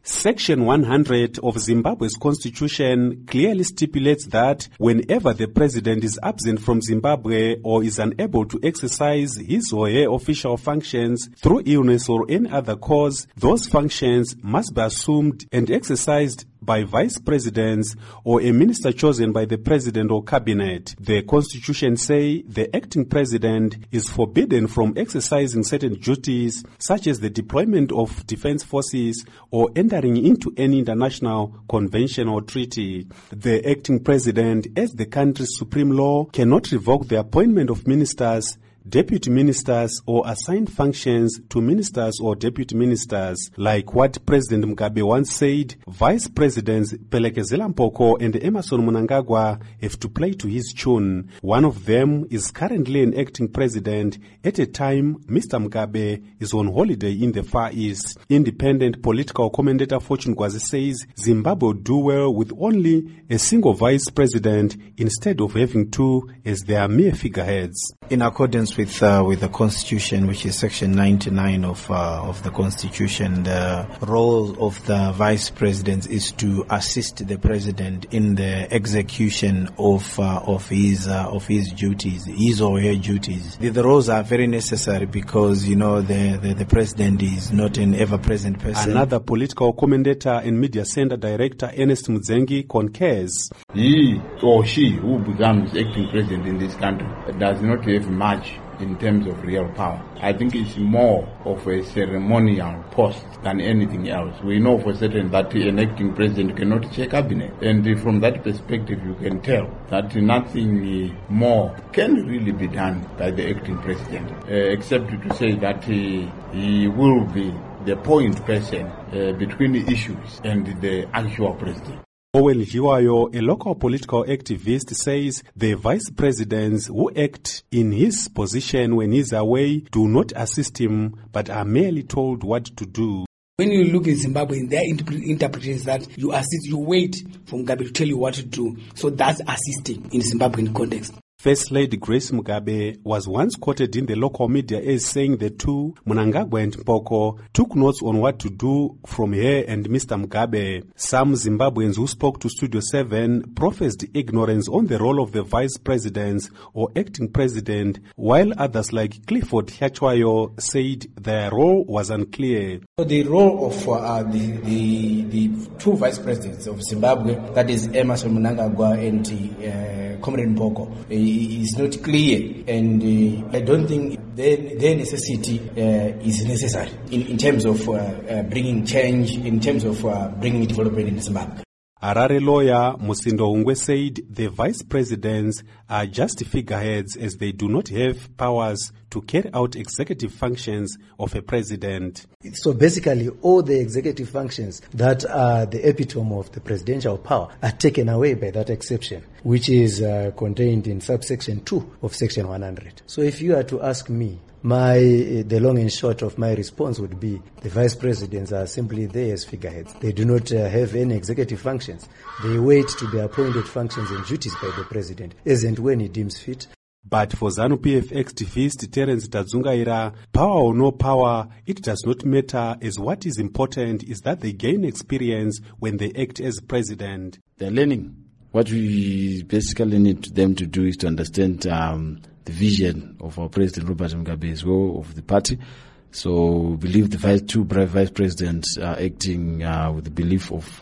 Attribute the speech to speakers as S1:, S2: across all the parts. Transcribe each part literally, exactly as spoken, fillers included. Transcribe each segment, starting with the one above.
S1: Section one hundred of Zimbabwe's constitution clearly stipulates that whenever the president is absent from Zimbabwe or is unable to exercise his or her official functions through illness or any other cause, those functions must be assumed and exercised by vice presidents or a minister chosen by the president or cabinet. The constitution say the acting president is forbidden from exercising certain duties such as the deployment of defense forces or entering into any international convention or treaty. The acting president, as the country's supreme law, cannot revoke the appointment of ministers, deputy ministers or assigned functions to ministers or deputy ministers. Like what President Mugabe once said, Vice Presidents Phelekezela Mpoko and Emmerson Mnangagwa have to play to his tune. One of them is currently an acting president at a time Mister Mugabe is on holiday in the Far East. Independent political commentator Fortune Gwazi says Zimbabwe would do well with only a single vice president instead of having two, as they are mere figureheads.
S2: In accordance with uh, with the Constitution, which is Section ninety-nine of uh, of the Constitution, the role of the Vice President is to assist the President in the execution of uh, of his uh, of his duties, his or her duties. The, the roles are very necessary because you know the, the the President is not an ever-present person.
S1: Another political commentator and media center director Ernest Mudzengi concurs.
S3: He or she who becomes acting president in this country does not have much in terms of real power. I think it's more of a ceremonial post than anything else. We know for certain that an acting president cannot chair cabinet, and from that perspective you can tell that nothing more can really be done by the acting president, uh, except to say that he, he will be the point person uh, between the issues and the actual president.
S1: Owel Jiwayo, a local political activist, says the vice presidents who act in his position when he's away do not assist him but are merely told what to do.
S4: When you look at Zimbabwe, their interpretation is that you assist, you wait for Mugabe to tell you what to do. So that's assisting in Zimbabwean context.
S1: First Lady Grace Mugabe was once quoted in the local media as saying the two, Mnangagwa and Mpoko, took notes on what to do from her and Mister Mugabe. Some Zimbabweans who spoke to Studio seven professed ignorance on the role of the vice presidents or acting president, while others like Clifford Hyachwayo said their role was unclear.
S2: The role of uh, the, the the two vice presidents of Zimbabwe, that is Emmerson Mnangagwa and uh, Comrade Mpoko, is not clear, and uh, I don't think their, their necessity uh, is necessary in, in terms of uh, uh, bringing change, in terms of uh, bringing development in Zimbabwe.
S1: Harare lawyer Musindo Hungwe said the vice presidents are just figureheads as they do not have powers to carry out executive functions of a president.
S5: So basically all the executive functions that are the epitome of the presidential power are taken away by that exception, which is uh, contained in subsection two of section one hundred. So if you are to ask me, My, uh, the long and short of my response would be the vice presidents are simply there as figureheads. They do not uh, have any executive functions. They wait to be appointed functions and duties by the president, as and when he deems fit.
S1: But for ZANU-P F activist Terence Tadzungaira, power or no power, it does not matter, as what is important is that they gain experience when they act as president.
S6: They're learning. What we basically need them to do is to understand um, the vision of our President Robert Mugabe as well, of the party. So we believe the vice, two vice presidents are acting uh, with the belief of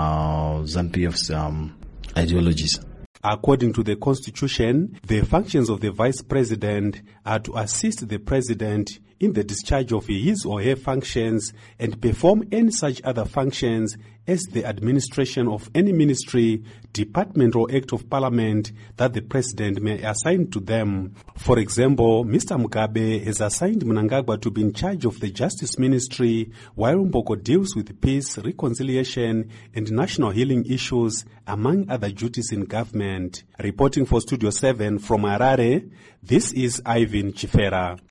S6: uh, ZANU-P F's um, ideologies.
S1: According to the Constitution, the functions of the vice president are to assist the president in the discharge of his or her functions and perform any such other functions as the administration of any ministry, department or act of parliament that the president may assign to them. For example, Mister Mugabe has assigned Mnangagwa to be in charge of the Justice Ministry, while Mpoko deals with peace, reconciliation and national healing issues, among other duties in government. Reporting for Studio seven from Harare, this is Ivan Chifera.